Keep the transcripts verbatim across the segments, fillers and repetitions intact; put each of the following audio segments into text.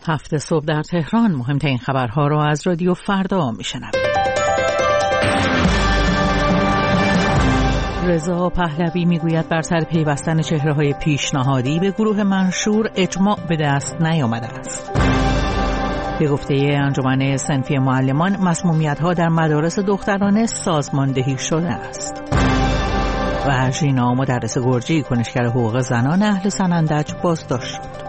هفت صبح در تهران مهمترین خبرها را از رادیو فردا میشنوید. رضا پهلوی میگوید بر سر پیوستن چهره‌های پیشنهادی به گروه منشور اجماع به دست نیامده است. به گفته انجمن صنفی معلمان مسمومیت‌ها در مدارس دخترانه سازماندهی شده است. و ژینا مدرس گرجی کنشگر حقوق زنان اهل سنندج بازداشت شد.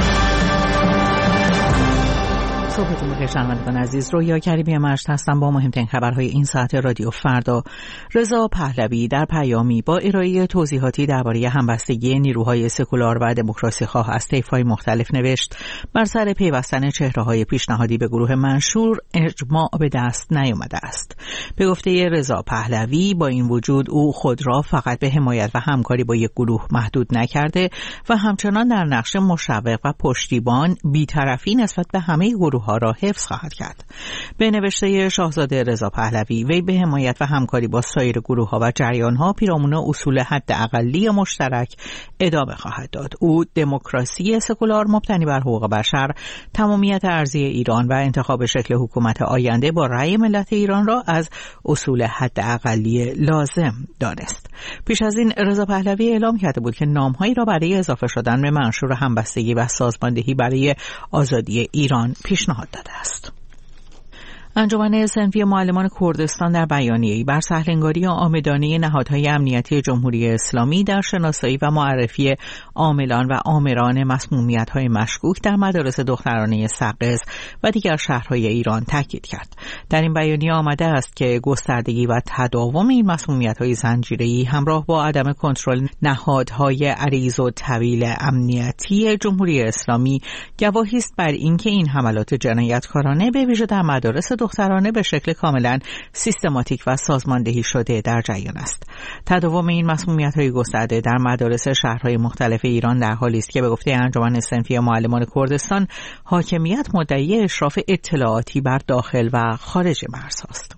صبحتون بخیر شنوندگان عزیز، رویا کریمی مجد هستم با مهمترین خبرهای این ساعت رادیو فردا. رضا پهلوی در پیامی با ارائه توضیحاتی درباره همبستگی نیروهای سکولار و دموکراسی خواه از طیف‌های مختلف نوشت بر سر پیوستن چهره‌های پیشنهادی به گروه منشور اجماع به دست نیامده است. به گفته رضا پهلوی با این وجود او خود را فقط به حمایت و همکاری با یک گروه محدود نکرده و همچنان در نقش مشوق و پشتیبان بی‌طرفی نسبت به همه گروه ها را حفظ خواهد کرد. به نوشته شاهزاده رضا پهلوی وی به حمایت و همکاری با سایر گروه ها و جریان ها پیرامون اصول حداقلی مشترک ادامه خواهد داد. او دموکراسی سکولار مبتنی بر حقوق بشر، تمامیت ارضی ایران و انتخاب شکل حکومت آینده با رأی ملت ایران را از اصول حداقلی لازم دانست. پیش از این رضا پهلوی اعلام کرده بود که نامهایی را برای اضافه شدن به منشور همبستگی و سازماندهی برای آزادی ایران پیشنهاد داده است. انجمن صنفی معلمان کردستان در بیانیه‌ای بر سهل‌انگاری عامدانه نهادهای امنیتی جمهوری اسلامی در شناسایی و معرفی عاملان و آمران مسمومیت‌های مشکوک در مدارس دخترانه سقز و دیگر شهرهای ایران تاکید کرد. در این بیانیه آمده است که گستردگی و تداوم این مسمومیت‌های زنجیره‌ای همراه با عدم کنترل نهادهای عریض و طویل امنیتی جمهوری اسلامی گواهی است بر اینکه این حملات جنایتکارانه به ویژه در مدارس دخترانه به شکل کاملا سیستماتیک و سازماندهی شده در جریان است. تداوم این مسمومیت‌های گسترده در مدارس شهرهای مختلف ایران در حالی است که به گفته انجمن صنفی معلمان کردستان حاکمیت مدعی اشراف اطلاعاتی بر داخل و خارج مرزهاست.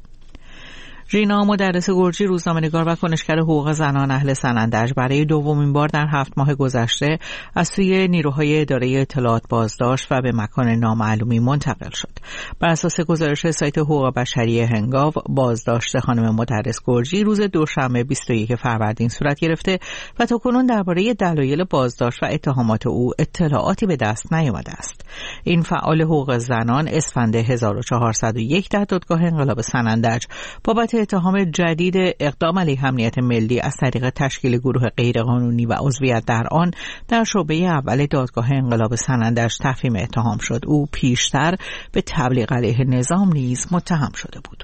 ژینا مدرس گرجی روزنامه‌نگار و کنشگر حقوق زنان اهل سنندج برای دومین بار در هفت ماه گذشته از سوی نیروهای اداره اطلاعات بازداشت و به مکان نامعلومی منتقل شد. بر اساس گزارش سایت حقوق بشری هنگاو، بازداشت خانم مدرس گرجی روز دوشنبه بیست و یک فروردین صورت گرفته و تاکنون درباره دلایل بازداشت و اتهامات او اطلاعاتی به دست نیامده است. این فعال حقوق زنان اسفند هزار و چهارصد و یک در دادگاه انقلاب سنندج بابت اتهام جدید اقدام علیه امنیت ملی از طریق تشکیل گروه غیرقانونی و عضویت در آن در شعبه اول دادگاه انقلاب سنندج تفهیم اتهام شد. او پیشتر به تبلیغ علیه نظام نیز متهم شده بود.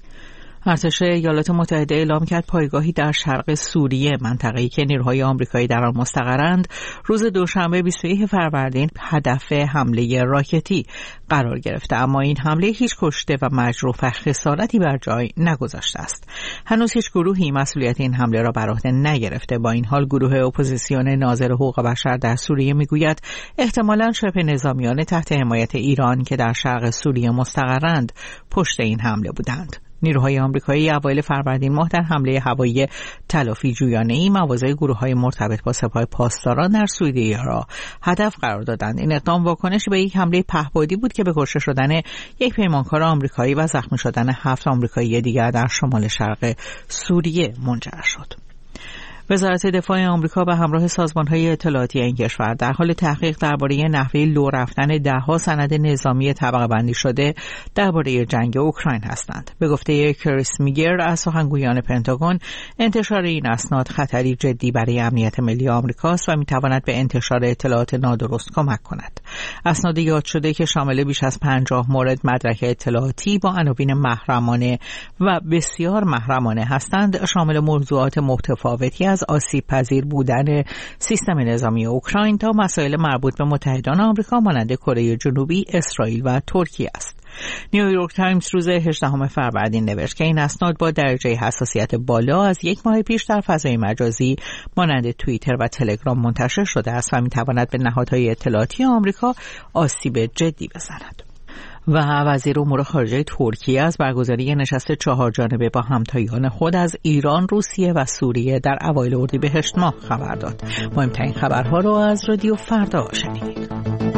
ارتش ایالات متحده اعلام کرد پایگاهی در شرق سوریه، منطقه‌ای که نیروهای آمریکایی در آن مستقرند، روز دوشنبه بیست و یک فروردین هدف حمله راکتی قرار گرفته، اما این حمله هیچ کشته و مجروح و خسارتی بر جای نگذاشته است. هنوز هیچ گروهی مسئولیت این حمله را بر عهده نگرفته. با این حال گروه اپوزیسیون ناظر حقوق بشر در سوریه میگوید احتمالاً شبه نظامیان تحت حمایت ایران که در شرق سوریه مستقرند پشت این حمله بودند. نیروهای آمریکایی اوایل فروردین ماه در حمله هوایی تلافی جویانه‌ای مواضع گروه‌های مرتبط با سپاه پاسداران در سوریه را هدف قرار دادند. این اقدام واکنش به یک حمله پهپادی بود که به کشته شدن یک پیمانکار آمریکایی و زخمی شدن هفت آمریکایی دیگر در شمال شرق سوریه منجر شد. وزارت دفاع آمریکا به همراه سازمان‌های اطلاعاتی این کشور در حال تحقیق درباره نحوه لو رفتن ده‌ها سند نظامی طبقه بندی شده درباره جنگ اوکراین هستند. به گفته کریس میگر از سخنگویان پنتاگون، انتشار این اسناد خطری جدی برای امنیت ملی آمریکاست و می‌تواند به انتشار اطلاعات نادرست کمک کند. اسناد یاد شده که شامل بیش از پنجاه مورد مدرک اطلاعاتی با عناوین محرمانه و بسیار محرمانه هستند، شامل موضوعات متفاوتی از آسیب پذیر بودن سیستم نظامی اوکراین تا مسائل مربوط به متحدان آمریکا مانند کره جنوبی، اسرائیل و ترکیه است. نیویورک تایمز روز هجدهم فروردین نوشت که این اسناد با درجه حساسیت بالا از یک ماه پیش در فضای مجازی مانند توییتر و تلگرام منتشر شده است و می‌تواند به نهادهای اطلاعاتی آمریکا آسیب جدی بزند. و وزیر امور خارجه ترکیه از برگزاری نشست چهار جانبه با همتایان خود از ایران، روسیه و سوریه در اوایل اردیبهشت ماه خبر داد. مهمترین خبرها را از رادیو فردا شنیدید.